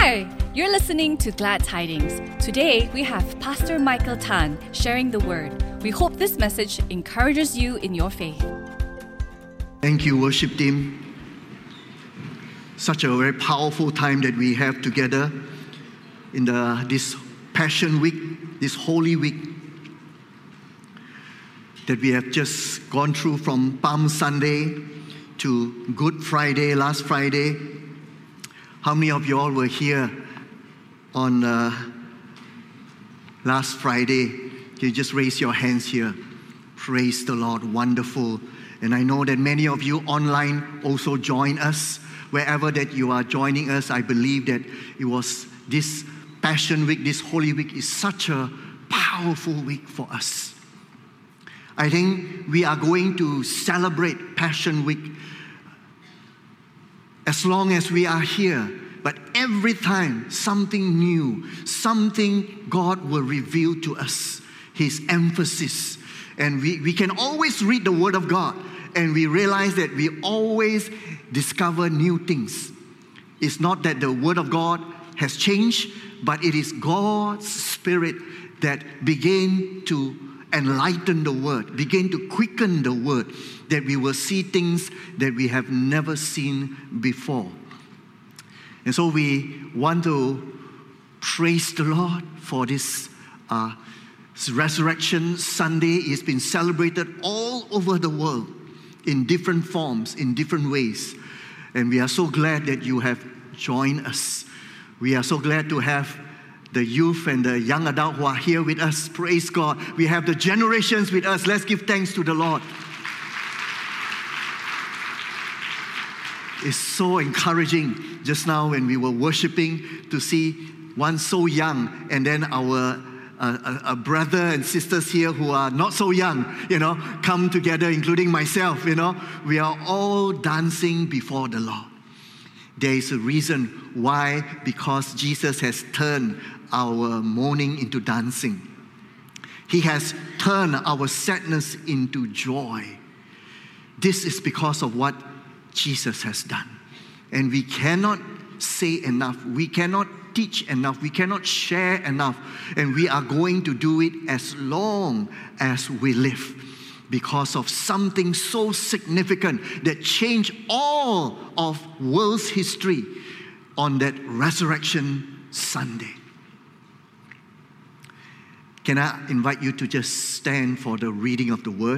Hi, you're listening to Glad Tidings. Today we have Pastor Michael Tan sharing the word. We hope this message encourages you in your faith. Thank you, worship team. Such a very powerful time that we have together in this Passion Week, this Holy Week that we have just gone through, from Palm Sunday to Good Friday, last Friday. How many of you all were here on last Friday? Can you just raise your hands here? Praise the Lord, wonderful. And I know that many of you online also join us. Wherever that you are joining us, I believe that it was this Passion Week, this Holy Week is such a powerful week for us. I think we are going to celebrate Passion Week as long as we are here. But every time something new, something God will reveal to us, His emphasis. And we can always read the Word of God and we realize that we always discover new things. It's not that the Word of God has changed, but it is God's Spirit that begin to enlighten the Word, begin to quicken the Word, that we will see things that we have never seen before. And so we want to praise the Lord for this Resurrection Sunday. It's been celebrated all over the world in different forms, in different ways. And we are so glad that you have joined us. We are so glad to have the youth and the young adult who are here with us. Praise God. We have the generations with us. Let's give thanks to the Lord. It's so encouraging just now when we were worshiping to see one so young, and then our brother and sisters here who are not so young, come together, including myself, we are all dancing before the Lord. There is a reason why, because Jesus has turned our mourning into dancing. He has turned our sadness into joy. This is because of what Jesus has done. And we cannot say enough. We cannot teach enough. We cannot share enough. And we are going to do it as long as we live, because of something so significant that changed all of world's history on that Resurrection Sunday. Can I invite you to just stand for the reading of the Word?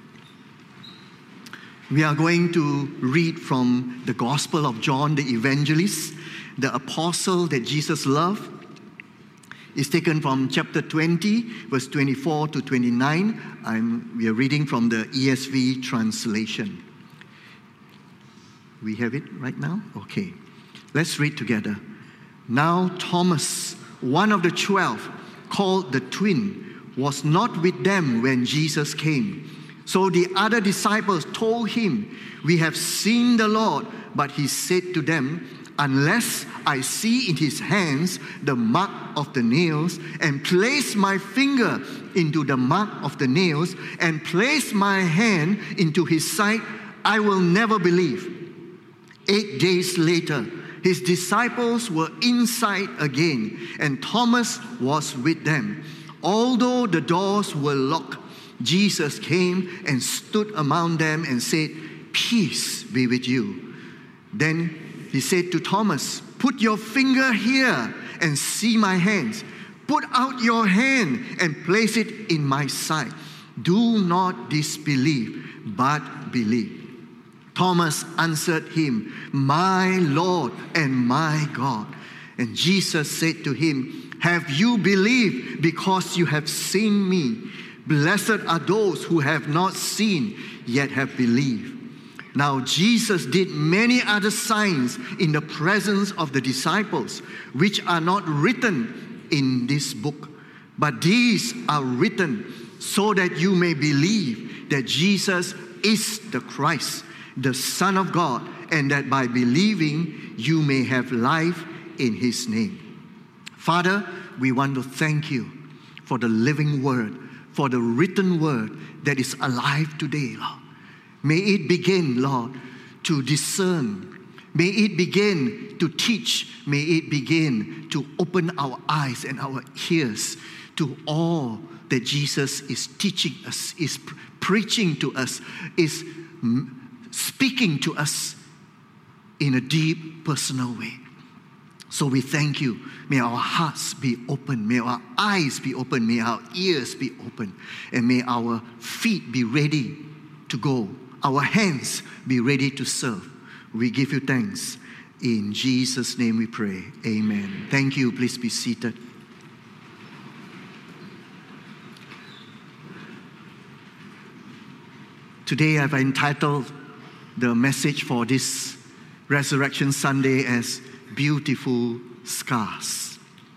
We are going to read from the Gospel of John the Evangelist, the apostle that Jesus loved. It's taken from chapter 20, verse 24 to 29. We are reading from the ESV translation. We have it right now? Okay. Let's read together. Now Thomas, one of the 12, called the twin, was not with them when Jesus came. So the other disciples told him, "We have seen the Lord." But he said to them, "Unless I see in his hands the mark of the nails, and place my finger into the mark of the nails, and place my hand into his side, I will never believe." 8 days later, his disciples were inside again, and Thomas was with them. Although the doors were locked, Jesus came and stood among them and said, "Peace be with you." Then he said to Thomas, "Put your finger here and see my hands. Put out your hand and place it in my side. Do not disbelieve, but believe." Thomas answered him, "My Lord and my God." And Jesus said to him, "Have you believed because you have seen me? Blessed are those who have not seen, yet have believed." Now Jesus did many other signs in the presence of the disciples, which are not written in this book. But these are written so that you may believe that Jesus is the Christ, the Son of God, and that by believing you may have life in His name. Father, we want to thank you for the living Word, for the written Word that is alive today, Lord. May it begin, Lord, to discern May it begin to teach. May it begin to open our eyes and our ears to all that Jesus is teaching us, is preaching to us, is speaking to us in a deep, personal way. So we thank you. May our hearts be open. May our eyes be open. May our ears be open. And may our feet be ready to go. Our hands be ready to serve. We give you thanks. In Jesus' name we pray. Amen. Thank you. Please be seated. Today I've entitled the message for this Resurrection Sunday as Beautiful Scars.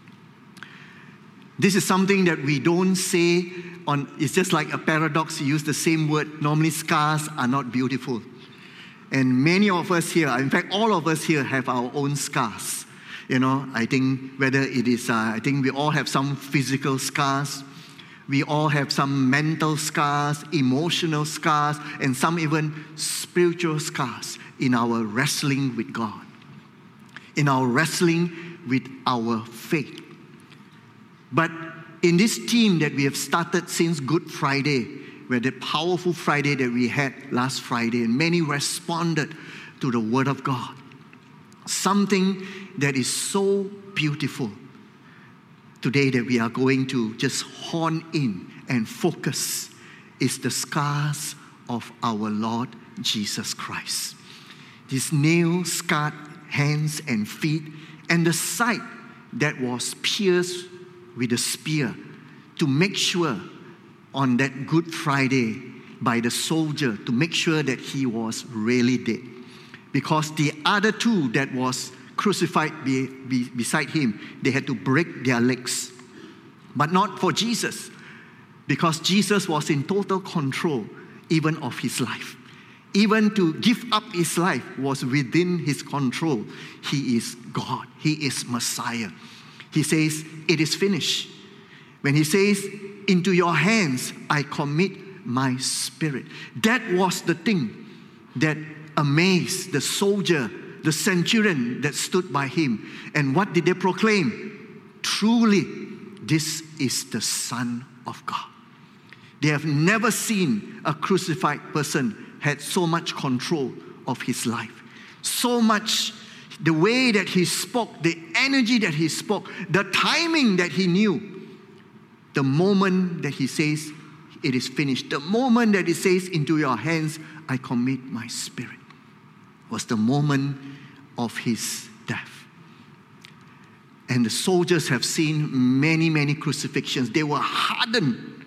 This is something that we don't say it's just like a paradox. You use the same word. Normally scars are not beautiful. And many of us here, in fact all of us here, have our own scars. I think whether it is, I think we all have some physical scars. We all have some mental scars, emotional scars, and some even spiritual scars in our wrestling with God, in our wrestling with our faith. But in this theme that we have started since Good Friday, where the powerful Friday that we had last Friday, and many responded to the Word of God, something that is so beautiful today that we are going to just hone in and focus is the scars of our Lord Jesus Christ. These nail-scarred hands and feet, and the side that was pierced with a spear to make sure on that Good Friday by the soldier to make sure that he was really dead. Because the other two that was crucified beside him, they had to break their legs. But not for Jesus, because Jesus was in total control even of his life. Even to give up his life was within his control. He is God. He is Messiah. He says, it is finished. When he says, into your hands I commit my spirit. That was the thing that amazed the soldier, the centurion that stood by him. And what did they proclaim? Truly, this is the Son of God. They have never seen a crucified person had so much control of his life. So much, the way that he spoke, the energy that he spoke, the timing that he knew. The moment that he says, it is finished. The moment that he says, into your hands I commit my spirit, was the moment of his death. And the soldiers have seen many, many crucifixions. They were hardened,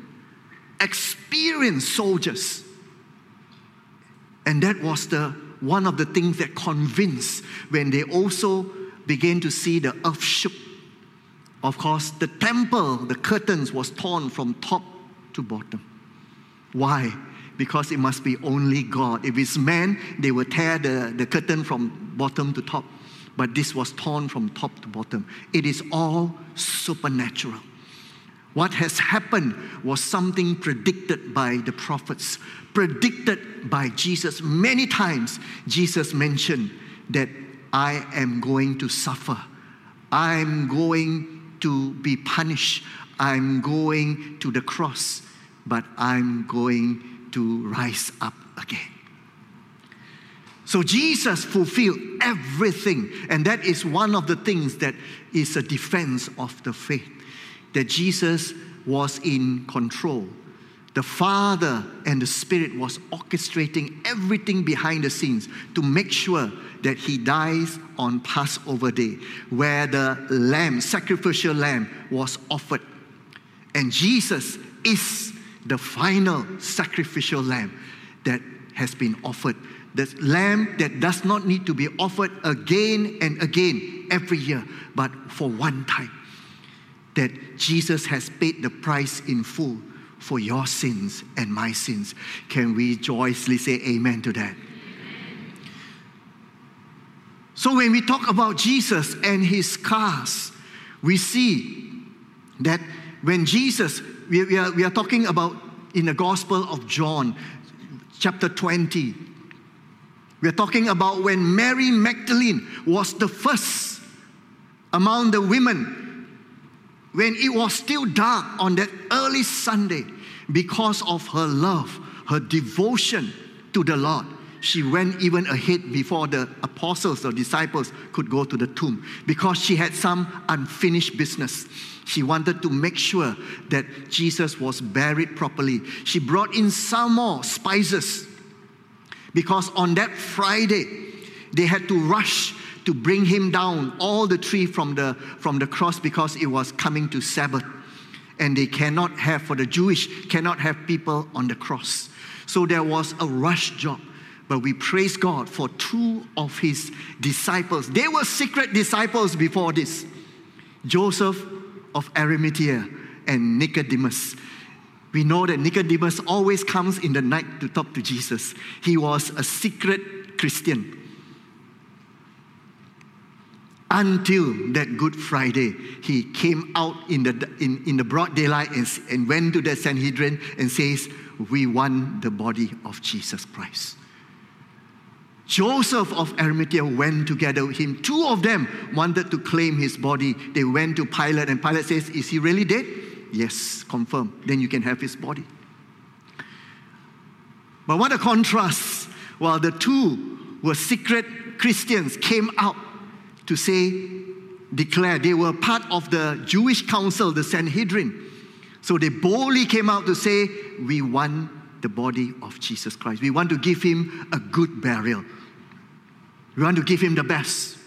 experienced soldiers. And that was one of the things that convinced when they also began to see the earth shook. Of course, the temple, the curtains was torn from top to bottom. Why? Because it must be only God. If it's man, they would tear the curtain from bottom to top. But this was torn from top to bottom. It is all supernatural. What has happened was something predicted by the prophets, predicted by Jesus. Many times, Jesus mentioned that I am going to suffer. I'm going to be punished. I'm going to the cross, but I'm going to rise up again. So Jesus fulfilled everything, and that is one of the things that is a defense of the faith, that Jesus was in control. The Father and the Spirit was orchestrating everything behind the scenes to make sure that he dies on Passover Day, where the lamb, sacrificial lamb, was offered. And Jesus is the final sacrificial lamb that has been offered. The lamb that does not need to be offered again and again every year, but for one time. That Jesus has paid the price in full for your sins and my sins. Can we joyously say amen to that? So when we talk about Jesus and his scars, we see that when Jesus, we are talking about in the Gospel of John, chapter 20, We're talking about when Mary Magdalene was the first among the women, when it was still dark on that early Sunday, because of her love, her devotion to the Lord. She went even ahead before the apostles or disciples could go to the tomb, because she had some unfinished business. She wanted to make sure that Jesus was buried properly. She brought in some more spices, because on that Friday, they had to rush to bring him down all the tree from the cross, because it was coming to Sabbath. And they cannot have, for the Jewish, cannot have people on the cross. So there was a rush job. But we praise God for two of his disciples. They were secret disciples before this. Joseph of Arimathea and Nicodemus. We know that Nicodemus always comes in the night to talk to Jesus. He was a secret Christian. Until that Good Friday, he came out in the broad daylight and went to the Sanhedrin and says, we want the body of Jesus Christ. Joseph of Arimathea went together with him. Two of them wanted to claim his body. They went to Pilate, and Pilate says, is he really dead? Yes, confirm. Then you can have his body. But what a contrast. While the two were secret Christians, came out to declare, they were part of the Jewish council, the Sanhedrin. So they boldly came out to say, we want the body of Jesus Christ. We want to give him a good burial. We want to give him the best.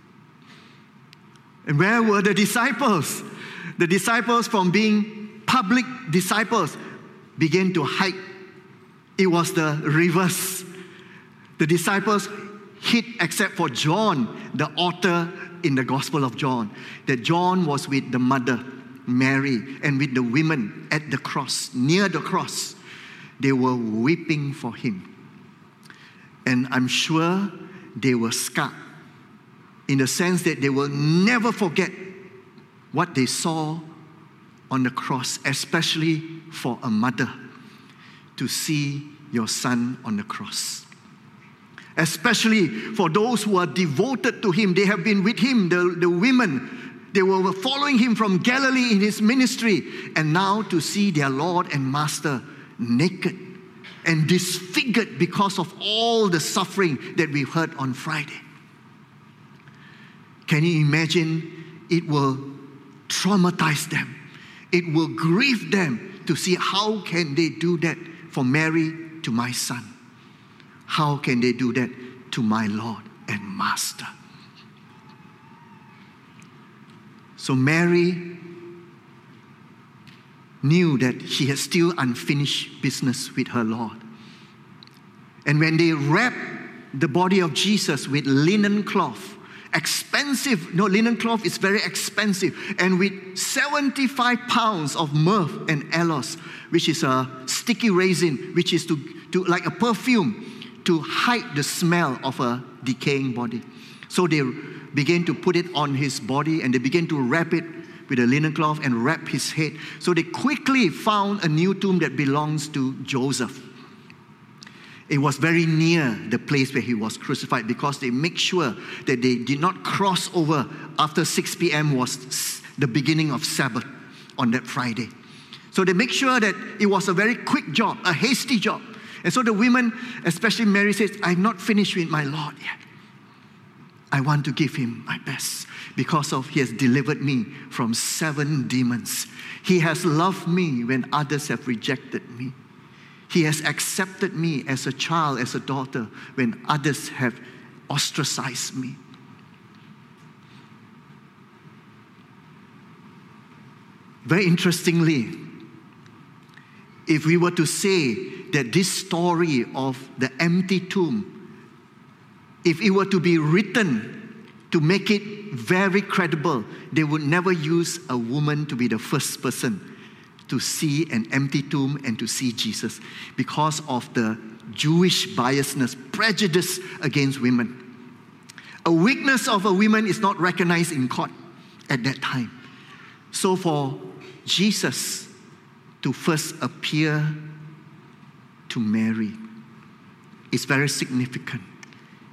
And where were the disciples? The disciples, from being public disciples, began to hide. It was the reverse. The disciples hid, except for John, the author in the Gospel of John, that John was with the mother, Mary, and with the women at the cross, near the cross. They were weeping for him. And I'm sure they were scarred, in the sense that they will never forget what they saw on the cross, especially for a mother to see your son on the cross. Especially for those who are devoted to him. They have been with him, the women. They were following him from Galilee in his ministry. And now to see their Lord and Master naked and disfigured because of all the suffering that we heard on Friday. Can you imagine? It will traumatize them. It will grieve them to see, how can they do that for Mary to my son? How can they do that to my Lord and Master? So Mary knew that she had still unfinished business with her Lord. And when they wrapped the body of Jesus with linen cloth, linen cloth is very expensive, and with 75 pounds of myrrh and aloes, which is a sticky resin, which is to like a perfume, to hide the smell of a decaying body. So they began to put it on his body, and they began to wrap it with a linen cloth and wrap his head. So they quickly found a new tomb that belongs to Joseph. It was very near the place where he was crucified, because they make sure that they did not cross over after 6 p.m. was the beginning of Sabbath on that Friday. So they make sure that it was a very quick job, a hasty job. And so the women, especially Mary, says, I'm not finished with my Lord yet. I want to give him my best, because he has delivered me from 7 demons. He has loved me when others have rejected me. He has accepted me as a child, as a daughter, when others have ostracized me. Very interestingly, if we were to say that this story of the empty tomb, if it were to be written to make it very credible, they would never use a woman to be the first person to see an empty tomb and to see Jesus, because of the Jewish biasness, prejudice against women. A weakness of a woman is not recognized in court at that time. So for Jesus to first appear to Mary is very significant.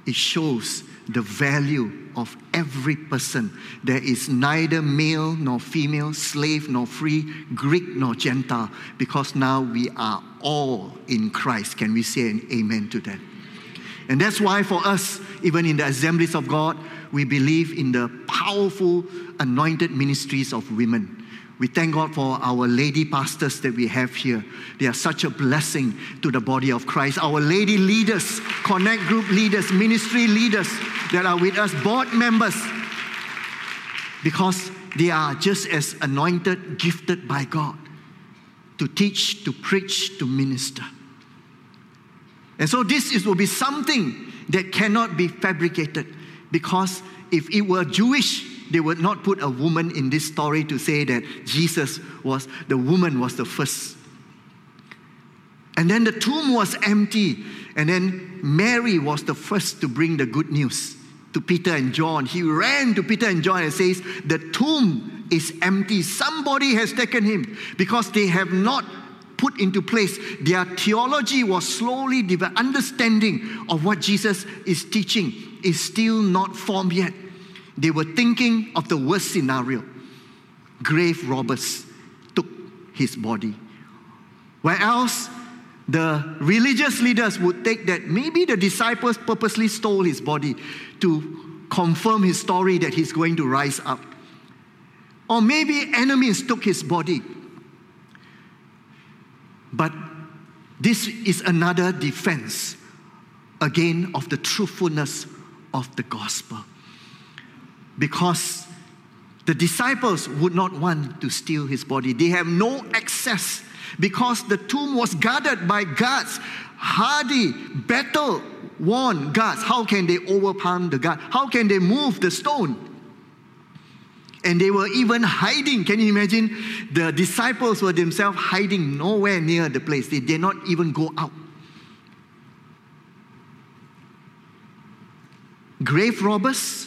it shows the value of every person. There is neither male nor female, slave nor free, Greek nor Gentile, because now we are all in Christ. Can we say an amen to that? And that's why for us, even in the Assemblies of God, we believe in the powerful anointed ministries of women. We thank God for our lady pastors that we have here. They are such a blessing to the body of Christ. Our lady leaders, connect group leaders, ministry leaders that are with us, board members, because they are just as anointed, gifted by God to teach, to preach, to minister. And so this will be something that cannot be fabricated, because if it were Jewish, they would not put a woman in this story to say that the woman was the first. And then the tomb was empty. And then Mary was the first to bring the good news to Peter and John. He ran to Peter and John and says, the tomb is empty. Somebody has taken him, because they have not put into place. Their theology was slowly developed. Understanding of what Jesus is teaching is still not formed yet. They were thinking of the worst scenario. Grave robbers took his body. Where else, the religious leaders would take that maybe the disciples purposely stole his body to confirm his story that he's going to rise up. Or maybe enemies took his body. But this is another defense, again, of the truthfulness of the gospel. Because the disciples would not want to steal his body. They have no access, because the tomb was guarded by guards, hardy, battle-worn guards. How can they overpower the guard? How can they move the stone? And they were even hiding. Can you imagine? The disciples were themselves hiding nowhere near the place. They did not even go out. Grave robbers.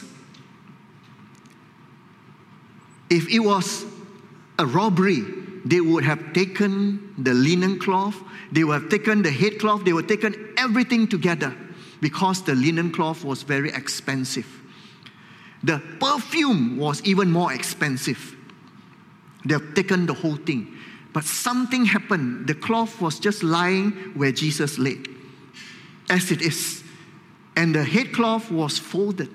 If it was a robbery, they would have taken the linen cloth, they would have taken the headcloth, they would have taken everything together, because the linen cloth was very expensive. The perfume was even more expensive. They have taken the whole thing. But something happened. The cloth was just lying where Jesus lay, as it is. And the headcloth was folded.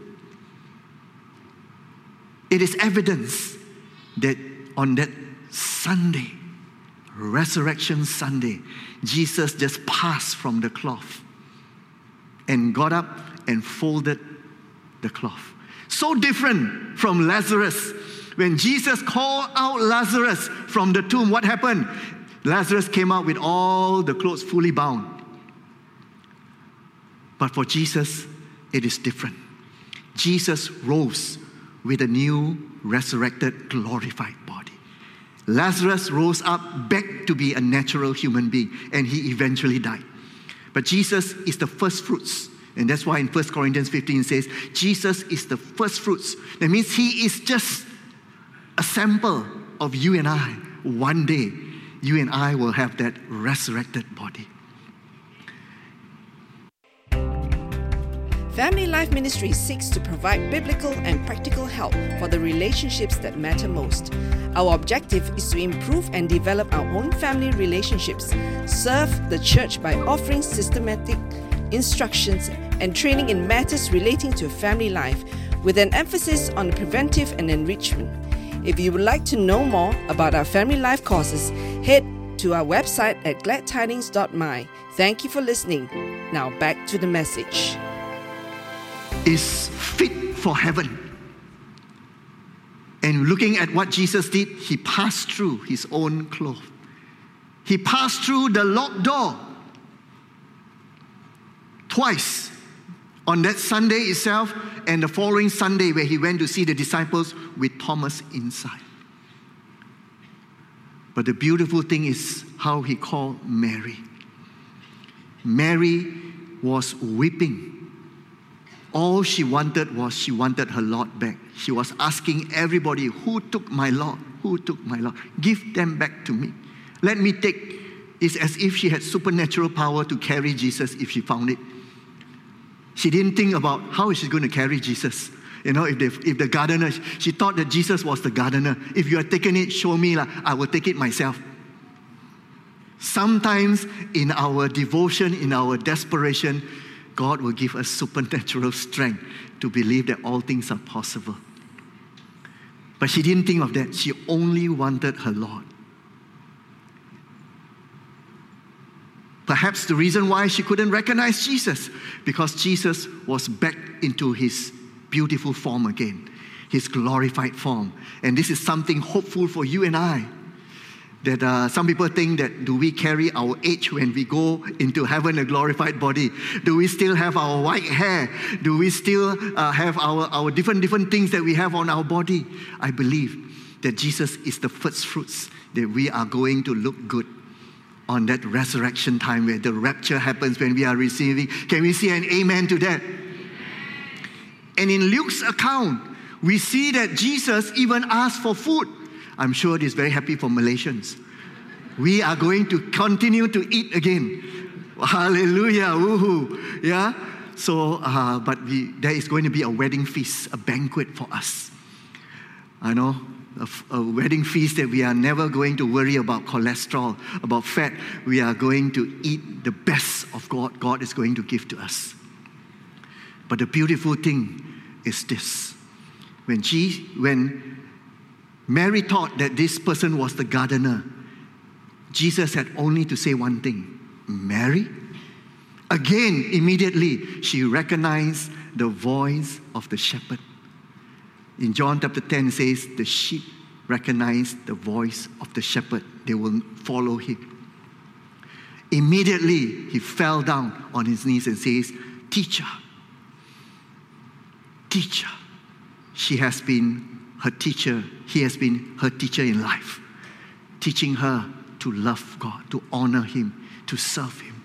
It is evidence that on that Sunday, Resurrection Sunday, Jesus just passed from the cloth and got up and folded the cloth. So different from Lazarus. When Jesus called out Lazarus from the tomb, what happened? Lazarus came out with all the clothes fully bound. But for Jesus, it is different. Jesus rose with a new, resurrected, glorified body. Lazarus rose up back to be a natural human being, and he eventually died. But Jesus is the first fruits. And that's why in 1 Corinthians 15 it says, Jesus is the first fruits. That means he is just a sample of you and I. One day, you and I will have that resurrected body. Family Life Ministry seeks to provide biblical and practical help for the relationships that matter most. Our objective is to improve and develop our own family relationships, serve the church by offering systematic instructions and training in matters relating to family life, with an emphasis on preventive and enrichment. If you would like to know more about our family life courses, head to our website at gladtidings.my. Thank you for listening. Now back to the message. Is fit for heaven. And looking at what Jesus did, he passed through his own cloth. He passed through the locked door twice, on that Sunday itself and the following Sunday where he went to see the disciples with Thomas inside. But the beautiful thing is how he called Mary. Mary was weeping. All she wanted was she wanted her Lord back. She was asking everybody, who took my Lord? Who took my Lord? Give them back to me. Let me take. It's as if she had supernatural power to carry Jesus if she found it. She didn't think about how is she going to carry Jesus. You know, if the gardener, she thought that Jesus was the gardener. If you are taking it, show me, I will take it myself. Sometimes in our devotion, in our desperation, God will give us supernatural strength to believe that all things are possible. But she didn't think of that. She only wanted her Lord. Perhaps the reason why she couldn't recognize Jesus, because Jesus was back into his beautiful form again, his glorified form. And this is something hopeful for you and I. That some people think that, do we carry our age when we go into heaven, a glorified body? Do we still have our white hair? Do we still have our different things that we have on our body? I believe that Jesus is the first fruits, that we are going to look good on that resurrection time where the rapture happens, when we are receiving. Can we see an amen to that? And in Luke's account, we see that Jesus even asked for food. I'm sure it is very happy for Malaysians. We are going to continue to eat again. Hallelujah, woohoo. Yeah? So, there is going to be a wedding feast, a banquet for us. I know, a wedding feast that we are never going to worry about cholesterol, about fat. We are going to eat the best of God is going to give to us. But the beautiful thing is this. When Mary thought that this person was the gardener, Jesus had only to say one thing, Mary? Again, immediately, she recognized the voice of the shepherd. In John chapter 10, it says, the sheep recognize the voice of the shepherd. They will follow him. Immediately, he fell down on his knees and says, Teacher, she has been her teacher. He has been her teacher in life, teaching her to love God, to honor him, to serve him.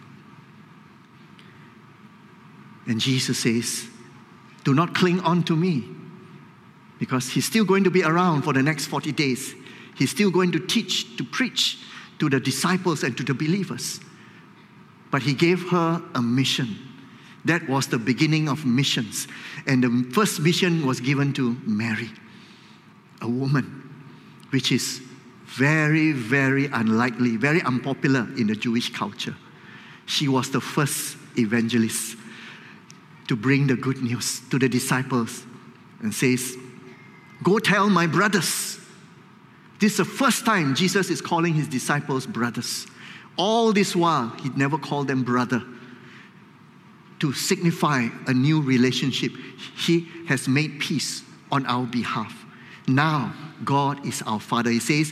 And Jesus says, do not cling on to me, because he's still going to be around for the next 40 days. He's still going to teach, to preach to the disciples and to the believers. But he gave her a mission. That was the beginning of missions. And the first mission was given to Mary, a woman, which is very, very unlikely, very unpopular in the Jewish culture. She was the first evangelist to bring the good news to the disciples and says, go tell my brothers. This is the first time Jesus is calling his disciples brothers. All this while, he never called them brother. To signify a new relationship, he has made peace on our behalf. Now, God is our Father. He says,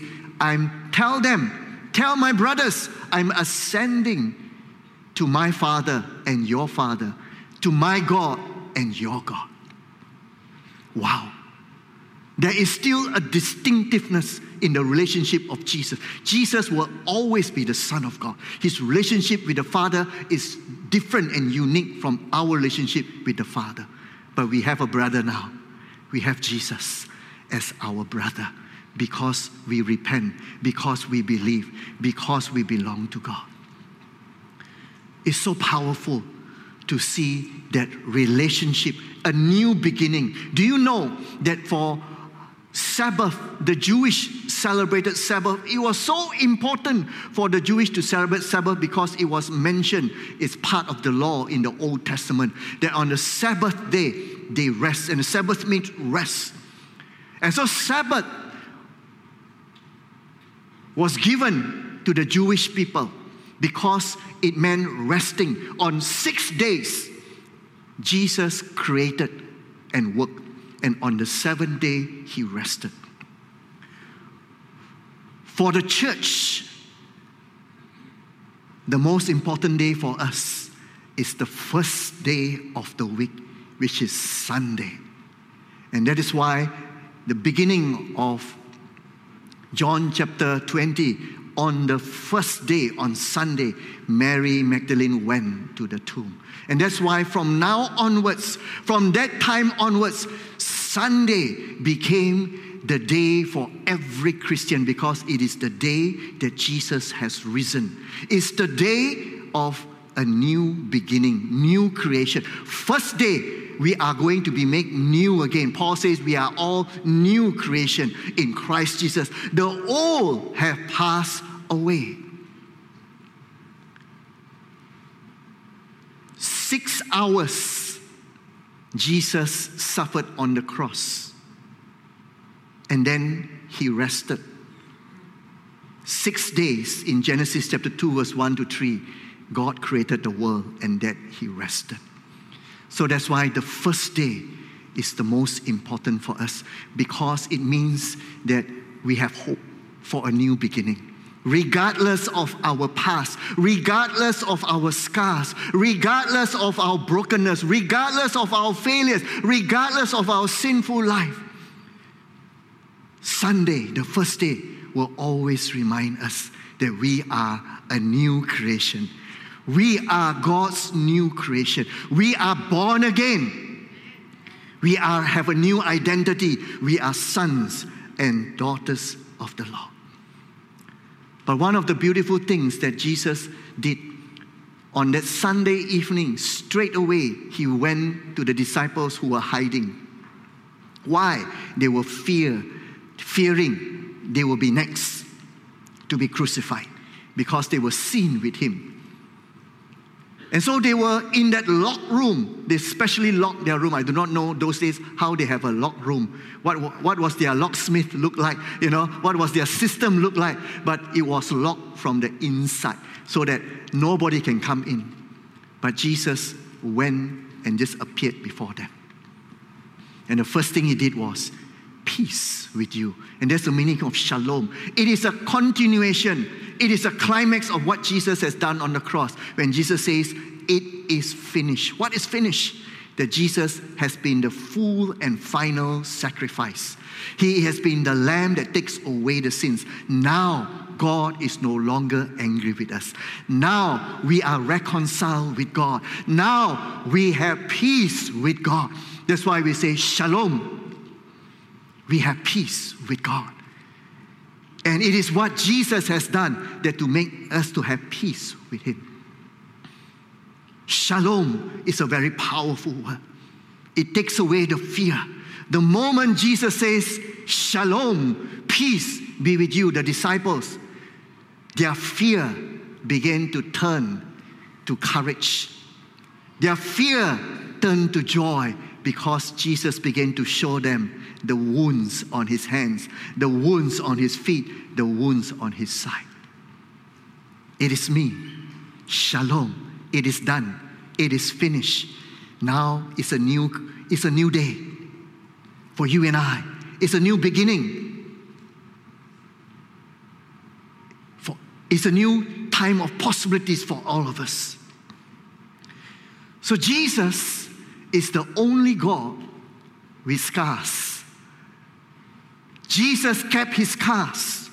tell my brothers, I'm ascending to my Father and your Father, to my God and your God. Wow. There is still a distinctiveness in the relationship of Jesus. Jesus will always be the Son of God. His relationship with the Father is different and unique from our relationship with the Father. But we have a brother now. We have Jesus as our brother, because we repent, because we believe, because we belong to God. It's so powerful to see that relationship, a new beginning. Do you know that for Sabbath, the Jewish celebrated Sabbath, it was so important for the Jewish to celebrate Sabbath because it was mentioned, it's part of the law in the Old Testament, that on the Sabbath day, they rest, and the Sabbath means rest. And so Sabbath was given to the Jewish people because it meant resting. On 6 days, Jesus created and worked. And on the 7th day, he rested. For the church, the most important day for us is the first day of the week, which is Sunday. And that is why the beginning of John chapter 20, on the first day, on Sunday, Mary Magdalene went to the tomb. And that's why from now onwards, from that time onwards, Sunday became the day for every Christian, because it is the day that Jesus has risen. It's the day of a new beginning, new creation. First day, we are going to be made new again. Paul says we are all new creation in Christ Jesus. The old have passed away. 6 hours Jesus suffered on the cross, and then he rested. 6 days in Genesis chapter 2 verse 1 to 3, God created the world, and that he rested. So that's why the first day is the most important for us, because it means that we have hope for a new beginning. Regardless of our past, regardless of our scars, regardless of our brokenness, regardless of our failures, regardless of our sinful life, Sunday, the first day, will always remind us that we are a new creation. We are God's new creation. We are born again. We have a new identity. We are sons and daughters of the Lord. But one of the beautiful things that Jesus did on that Sunday evening, straight away, he went to the disciples who were hiding. Why? They were fearing they will be next to be crucified, because they were seen with him. And so they were in that locked room. They specially locked their room. I do not know those days how they have a locked room. What was their locksmith look like? What was their system look like? But it was locked from the inside so that nobody can come in. But Jesus went and just appeared before them. And the first thing he did was, peace with you. And that's the meaning of shalom. It is a continuation. It is a climax of what Jesus has done on the cross. When Jesus says, it is finished. What is finished? That Jesus has been the full and final sacrifice. He has been the lamb that takes away the sins. Now, God is no longer angry with us. Now, we are reconciled with God. Now, we have peace with God. That's why we say, shalom. We have peace with God. And it is what Jesus has done that to make us to have peace with him. Shalom is a very powerful word. It takes away the fear. The moment Jesus says, shalom, peace be with you, the disciples, their fear began to turn to courage. Their fear turned to joy, because Jesus began to show them the wounds on his hands, the wounds on his feet, the wounds on his side. It is me. Shalom. It is done. It is finished. Now it's a new day for you and I. It's a new beginning. It's a new time of possibilities for all of us. So Jesus is the only God with scars. Jesus kept his scars.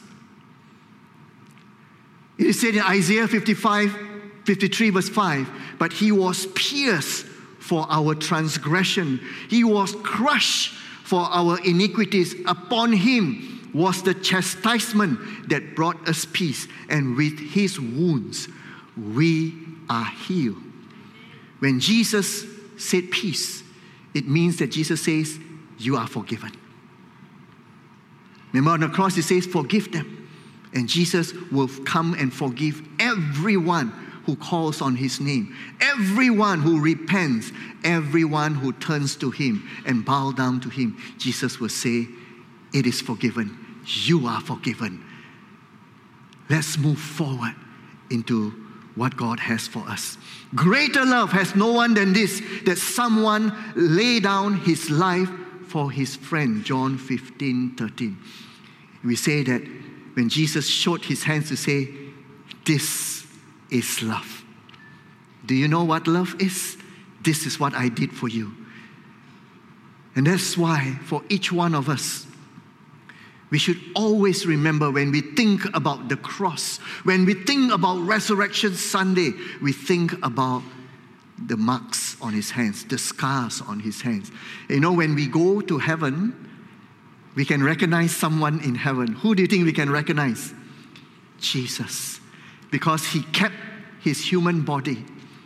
It is said in Isaiah 53 verse 5, but he was pierced for our transgression. He was crushed for our iniquities. Upon him was the chastisement that brought us peace, and with his wounds we are healed. When Jesus said peace, it means that Jesus says, you are forgiven. Remember on the cross it says, forgive them. And Jesus will come and forgive everyone who calls on his name, everyone who repents, everyone who turns to him and bow down to him. Jesus will say, it is forgiven. You are forgiven. Let's move forward into what God has for us. Greater love has no one than this, that someone lay down his life for his friend. John 15:13. We say that when Jesus showed his hands to say, this is love. Do you know what love is? This is what I did for you. And that's why for each one of us, we should always remember, when we think about the cross, when we think about Resurrection Sunday, we think about the marks on his hands, the scars on his hands. You know, when we go to heaven, we can recognize someone in heaven. Who do you think we can recognize? Jesus. Because he kept his human body.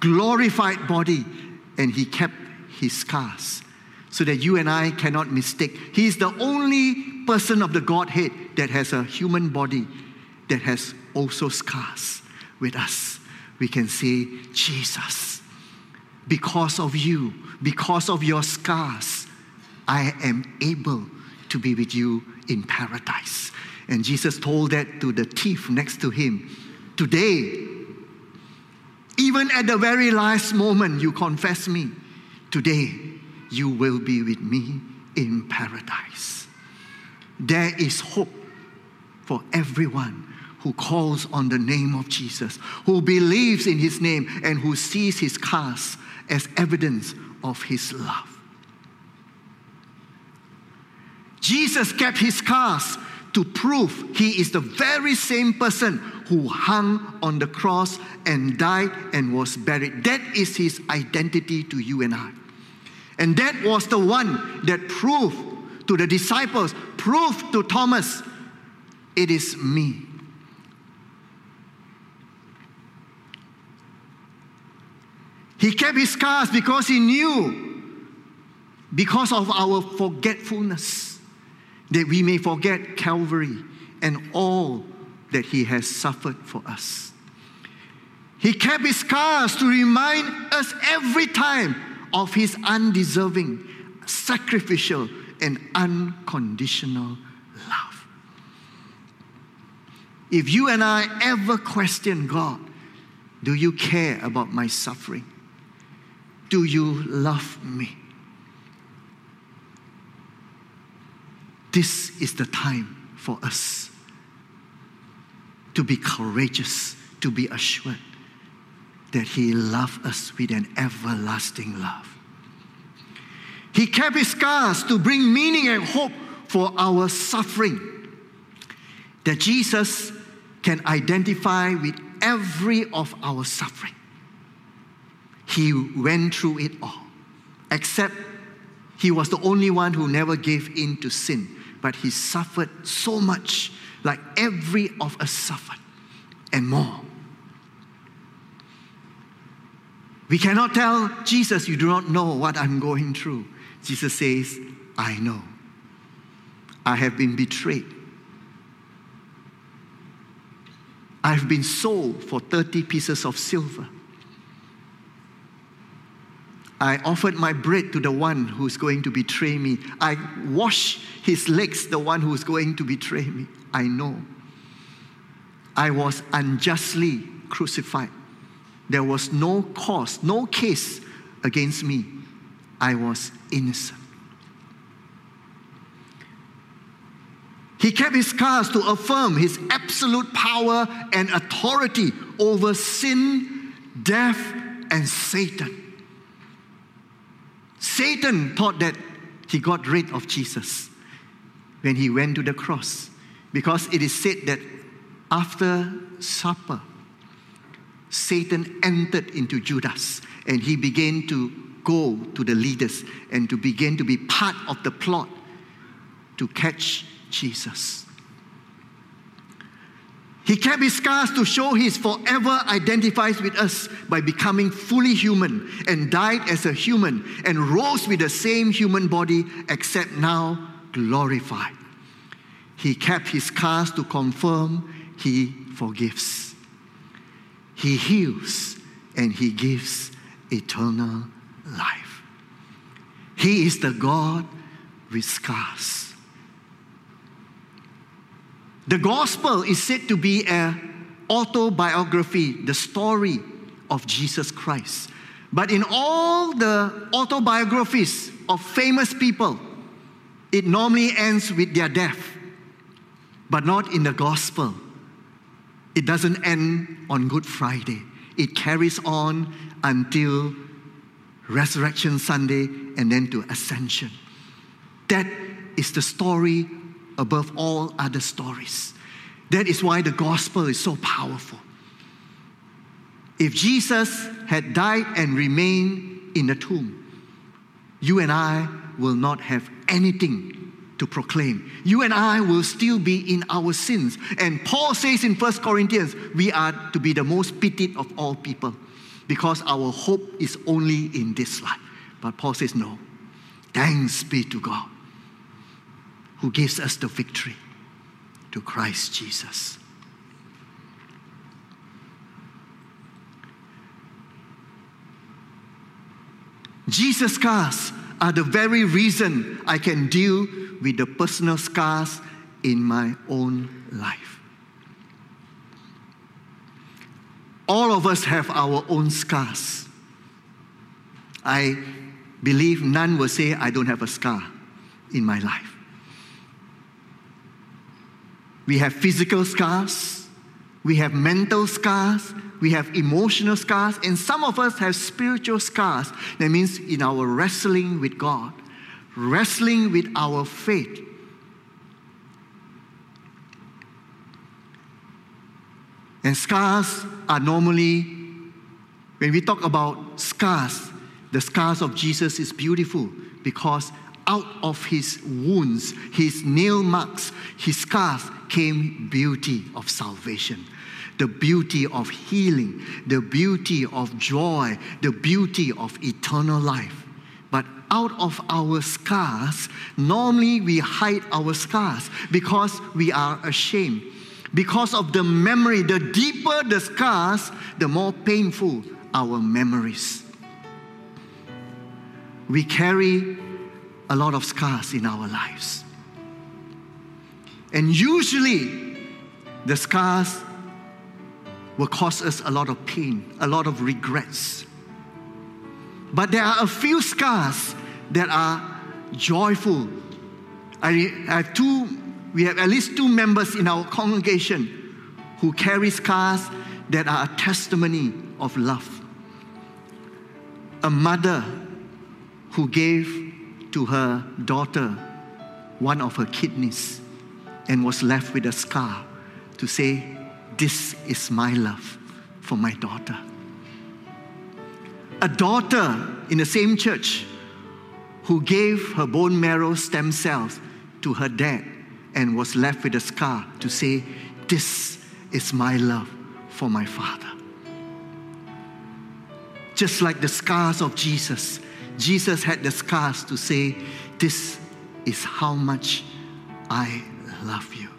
glorified body, and he kept his scars so that you and I cannot mistake. He is the only person of the Godhead that has a human body that has also scars with us. We can say, Jesus, because of you, because of your scars, I am able to be with you in paradise. And Jesus told that to the thief next to him. Today, even at the very last moment you confess me, today you will be with me in paradise. There is hope for everyone who calls on the name of Jesus, who believes in his name, and who sees his scars as evidence of his love. Jesus kept his scars to prove he is the very same person who hung on the cross and died and was buried. That is his identity to you and I. And that was the one that proved to the disciples, proved to Thomas, it is me. He kept his scars because he knew, because of our forgetfulness, that we may forget Calvary and all that he has suffered for us. He kept his scars to remind us every time of his undeserving, sacrificial, and unconditional love. If you and I ever question God, do you care about my suffering? Do you love me? This is the time for us to be courageous, to be assured that he loved us with an everlasting love. He kept his scars to bring meaning and hope for our suffering, that Jesus can identify with every of our suffering. He went through it all, except he was the only one who never gave in to sin. But he suffered so much, like every of us suffered, and more. We cannot tell Jesus, you do not know what I'm going through. Jesus says, I know. I have been betrayed. I've been sold for 30 pieces of silver. I offered my bread to the one who's going to betray me. I washed his legs, the one who's going to betray me. I know. I was unjustly crucified. There was no cause, no case against me. I was innocent. He kept his scars to affirm his absolute power and authority over sin, death, and Satan. Satan thought that he got rid of Jesus when he went to the cross, because it is said that after supper, Satan entered into Judas and he began to go to the leaders and to begin to be part of the plot to catch Jesus. He kept his scars to show he forever identifies with us by becoming fully human and died as a human and rose with the same human body except now glorified. He kept his scars to confirm he forgives. He heals and he gives eternal life. He is the God with scars. The gospel is said to be an autobiography, the story of Jesus Christ. But in all the autobiographies of famous people, it normally ends with their death. But not in the gospel. It doesn't end on Good Friday. It carries on until Resurrection Sunday and then to Ascension. That is the story above all other stories. That is why the gospel is so powerful. If Jesus had died and remained in the tomb, you and I will not have anything to proclaim. You and I will still be in our sins. And Paul says in 1 Corinthians, we are to be the most pitied of all people, because our hope is only in this life. But Paul says, no. Thanks be to God who gives us the victory to Christ Jesus. Jesus' scars are the very reason I can deal with the personal scars in my own life. All of us have our own scars. I believe none will say, I don't have a scar in my life. We have physical scars, we have mental scars, we have emotional scars, and some of us have spiritual scars. That means in our wrestling with God, wrestling with our faith. And scars are normally, when we talk about scars, the scars of Jesus is beautiful because out of his wounds, his nail marks, his scars came beauty of salvation, the beauty of healing, the beauty of joy, the beauty of eternal life. But out of our scars, normally we hide our scars because we are ashamed. Because of the memory, the deeper the scars, the more painful our memories. We carry a lot of scars in our lives. And usually, the scars will cause us a lot of pain, a lot of regrets. But there are a few scars that are joyful. We have at least 2 members in our congregation who carry scars that are a testimony of love. A mother who gave to her daughter one of her kidneys and was left with a scar to say, this is my love for my daughter. A daughter in the same church who gave her bone marrow stem cells to her dad and was left with a scar to say, this is my love for my father. Just like the scars of Jesus, Jesus had the scars to say, this is how much I love you.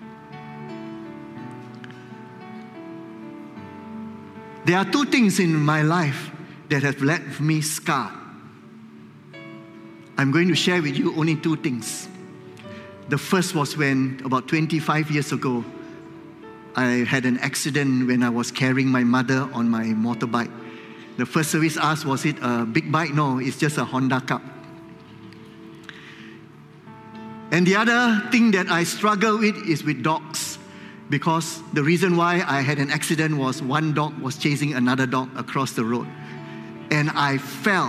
There are 2 things in my life that have left me scarred. I'm going to share with you only 2 things. The first was when, about 25 years ago, I had an accident when I was carrying my mother on my motorbike. The first service asked, was it a big bike? No, it's just a Honda Cup. And the other thing that I struggle with is with dogs. Because the reason why I had an accident was one dog was chasing another dog across the road. And I fell.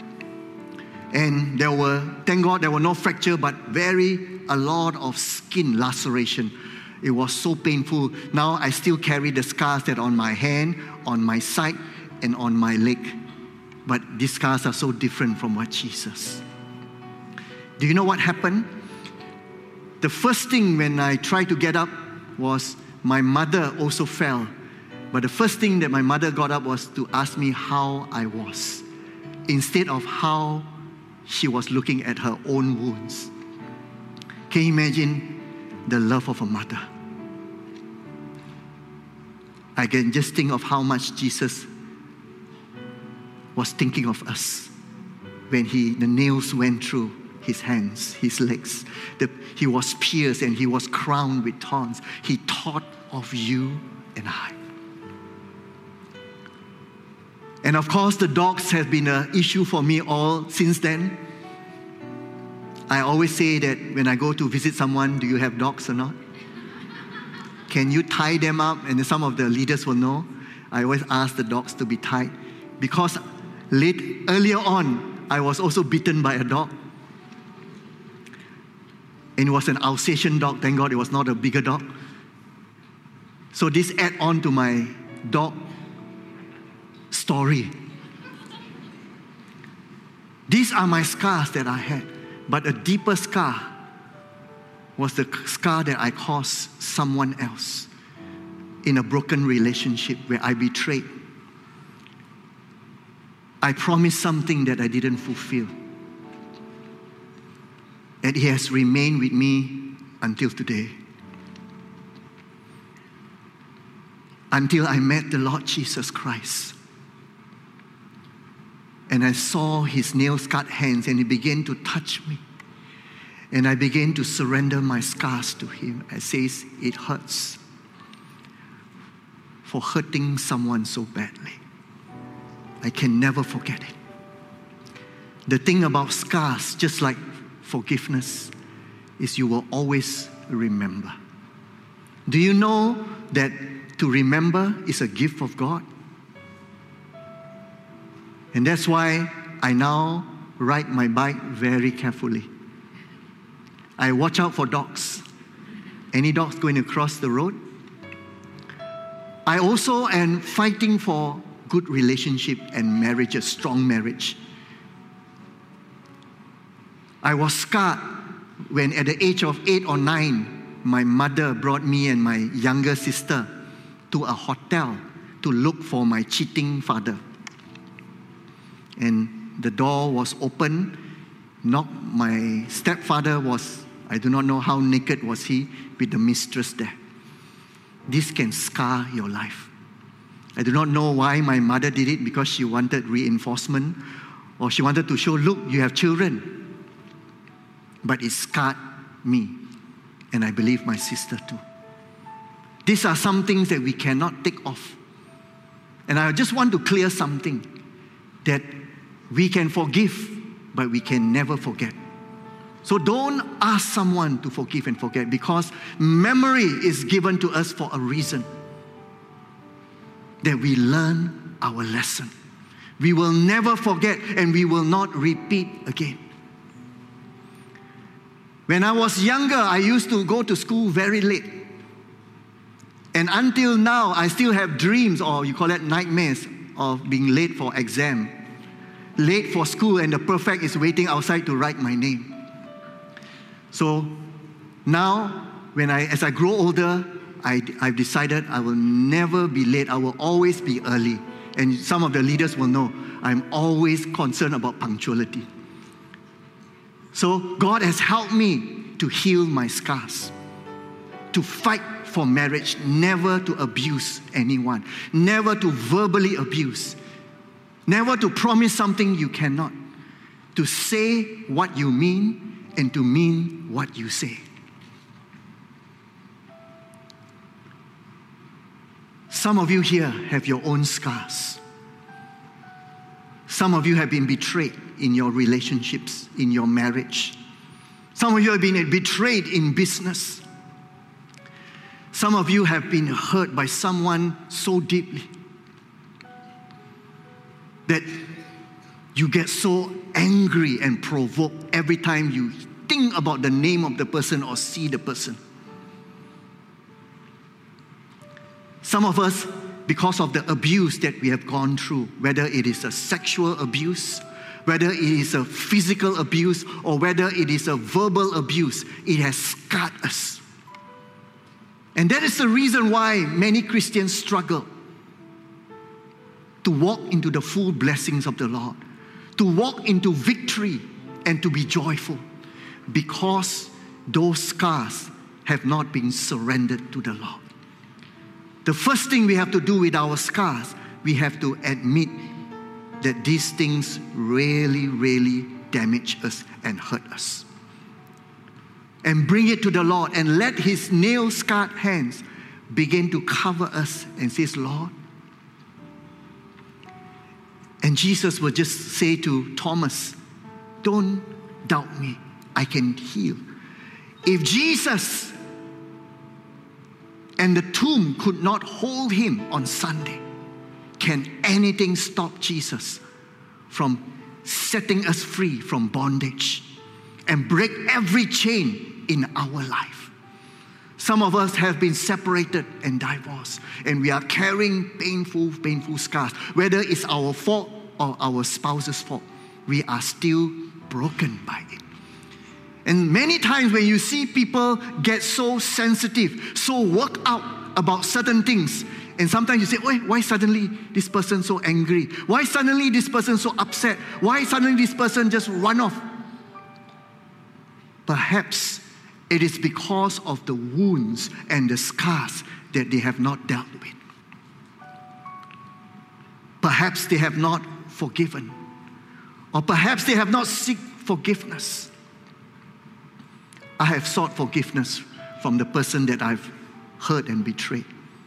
And thank God, there were no fracture, but a lot of skin laceration. It was so painful. Now I still carry the scars that are on my hand, on my side, and on my leg. But these scars are so different from what Jesus. Do you know what happened? The first thing when I tried to get up was my mother also fell. But the first thing that my mother got up was to ask me how I was, instead of how she was looking at her own wounds. Can you imagine the love of a mother? I can just think of how much Jesus was thinking of us when the nails went through his hands, his legs. He was pierced and he was crowned with thorns. He thought of you and I. And of course, the dogs have been an issue for me all since then. I always say that when I go to visit someone, do you have dogs or not? Can you tie them up? And some of the leaders will know. I always ask the dogs to be tied. Because earlier on, I was also bitten by a dog. And it was an Alsatian dog. Thank God it was not a bigger dog. So this adds on to my dog story. These are my scars that I had. But a deeper scar was the scar that I caused someone else in a broken relationship where I betrayed. I promised something that I didn't fulfill. And it has remained with me until today. Until I met the Lord Jesus Christ. And I saw his nail-scarred hands, and he began to touch me. And I began to surrender my scars to him. I says, it hurts for hurting someone so badly. I can never forget it. The thing about scars, just like forgiveness, is you will always remember. Do you know that to remember is a gift of God? And that's why I now ride my bike very carefully. I watch out for dogs. Any dogs going across the road? I also am fighting for good relationship and marriage, a strong marriage. I was scarred when at the age of 8 or 9, my mother brought me and my younger sister to a hotel to look for my cheating father. And the door was open. My stepfather was, I do not know how naked was he, with the mistress there. This can scar your life. I do not know why my mother did it, because she wanted reinforcement, or she wanted to show, look, you have children. But it scarred me, and I believe my sister too. These are some things that we cannot take off. And I just want to clear something, that we can forgive, but we can never forget. So don't ask someone to forgive and forget, because memory is given to us for a reason. That we learn our lesson. We will never forget, and we will not repeat again. When I was younger, I used to go to school very late. And until now, I still have dreams, or you call it nightmares, of being late for exam. Late for school, and the prefect is waiting outside to write my name. So now, as I grow older, I've decided I will never be late. I will always be early. And some of the leaders will know I'm always concerned about punctuality. So God has helped me to heal my scars, to fight for marriage, never to abuse anyone, never to verbally abuse, never to promise something you cannot, to say what you mean and to mean what you say. Some of you here have your own scars. Some of you have been betrayed in your relationships, in your marriage. Some of you have been betrayed in business. Some of you have been hurt by someone so deeply that you get so angry and provoked every time you think about the name of the person or see the person. Some of us, because of the abuse that we have gone through, whether it is a sexual abuse, whether it is a physical abuse, or whether it is a verbal abuse, it has scarred us. And that is the reason why many Christians struggle to walk into the full blessings of the Lord, to walk into victory and to be joyful, because those scars have not been surrendered to the Lord. The first thing we have to do with our scars, we have to admit that these things really, really damage us and hurt us. And bring it to the Lord and let His nail-scarred hands begin to cover us and says, Lord. And Jesus will just say to Thomas, don't doubt me, I can heal. If Jesus and the tomb could not hold him on Sunday, can anything stop Jesus from setting us free from bondage and break every chain in our life? Some of us have been separated and divorced, and we are carrying painful scars. Whether it's our fault or our spouse's fault, we are still broken by it. And many times when you see people get so sensitive, so worked out about certain things, And sometimes you say, why suddenly this person so angry? Why suddenly this person so upset? Why suddenly this person just run off? Perhaps it is because of the wounds and the scars that they have not dealt with. Perhaps they have not forgiven. Or perhaps they have not sought forgiveness. I have sought forgiveness from the person that I've hurt and betrayed.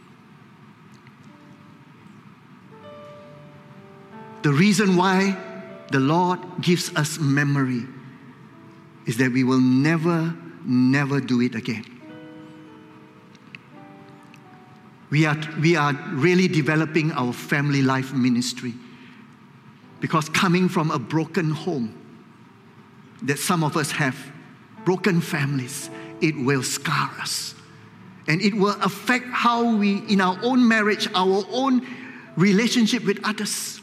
The reason why the Lord gives us memory is that we will never do it again. We are really developing our family life ministry, because coming from a broken home that some of us have, broken families, it will scar us. And it will affect how we, in our own marriage, our own relationship with others.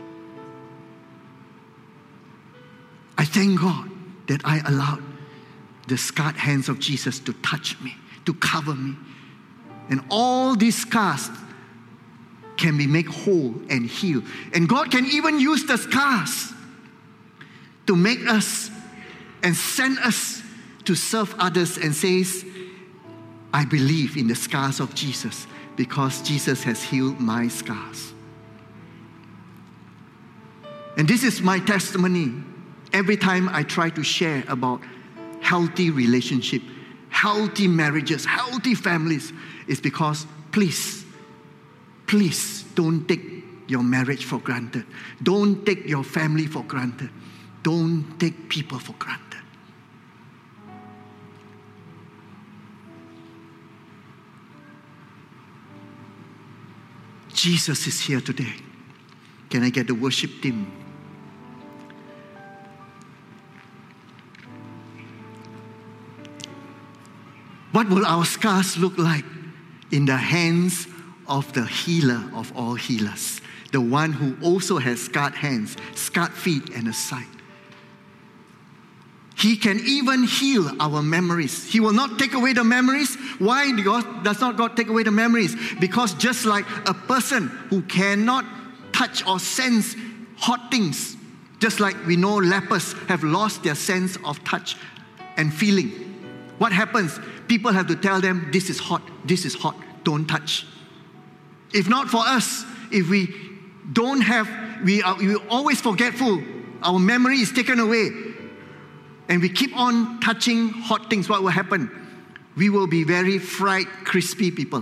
I thank God that I allowed the scarred hands of Jesus to touch me, to cover me. And all these scars can be made whole and healed. And God can even use the scars to make us and send us to serve others, and says, I believe in the scars of Jesus because Jesus has healed my scars. And this is my testimony. Every time I try to share about healthy relationship, healthy marriages, healthy families, is because please don't take your marriage for granted. Don't take your family for granted. Don't take people for granted. Jesus is here today. Can I get the worship team? What will our scars look like in the hands of the healer of all healers? The one who also has scarred hands, scarred feet, and a side. He can even heal our memories. He will not take away the memories. Why does not God take away the memories? Because just like a person who cannot touch or sense hot things, just like we know lepers have lost their sense of touch and feeling. What happens? People have to tell them, this is hot, don't touch. If not for us, if we don't have, we are always forgetful, our memory is taken away, and we keep on touching hot things, what will happen? We will be very fried, crispy people.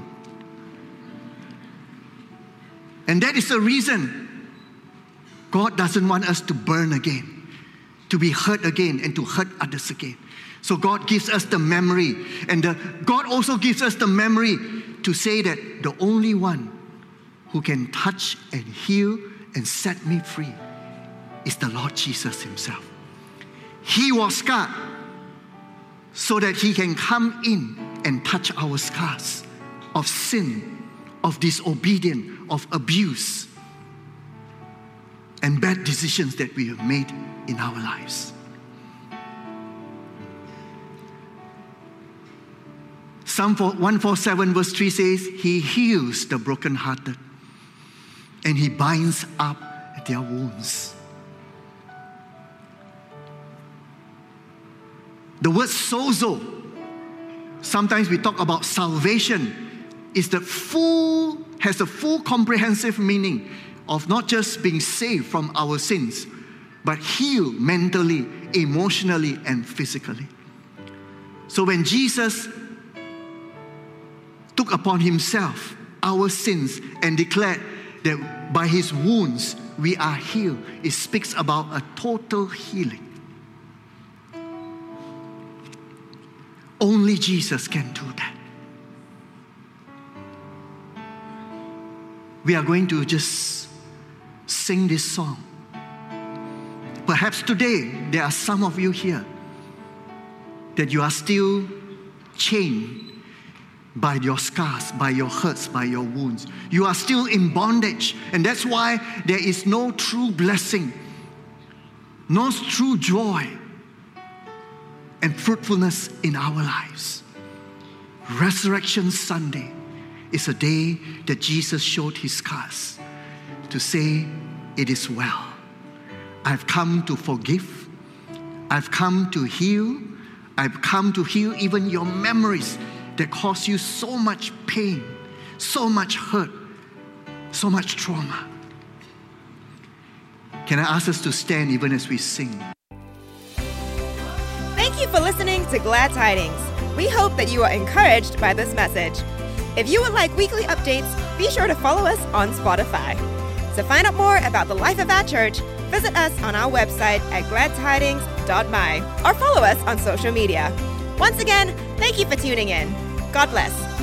And that is the reason God doesn't want us to burn again, to be hurt again, and to hurt others again. So God gives us the memory. And God also gives us the memory to say that the only one who can touch and heal and set me free is the Lord Jesus himself. He was scarred so that he can come in and touch our scars of sin, of disobedience, of abuse, and bad decisions that we have made in our lives. Psalm 147 verse 3 says, he heals the brokenhearted and he binds up their wounds. The word sozo, sometimes we talk about salvation, has a full comprehensive meaning of not just being saved from our sins, but healed mentally, emotionally, and physically. So when Jesus took upon himself our sins and declared that by his wounds we are healed, it speaks about a total healing. Only Jesus can do that. We are going to just sing this song. Perhaps today there are some of you here that you are still chained by your scars, by your hurts, by your wounds. You are still in bondage, and that's why there is no true blessing, no true joy and fruitfulness in our lives. Resurrection Sunday is a day that Jesus showed his scars to say, it is well. I've come to forgive. I've come to heal. I've come to heal even your memories that cause you so much pain, so much hurt, so much trauma. Can I ask us to stand even as we sing? Thank you for listening to Glad Tidings. We hope that you are encouraged by this message. If you would like weekly updates, be sure to follow us on Spotify. To find out more about the life of our church, visit us on our website at gladtidings.my or follow us on social media. Once again, thank you for tuning in. God bless.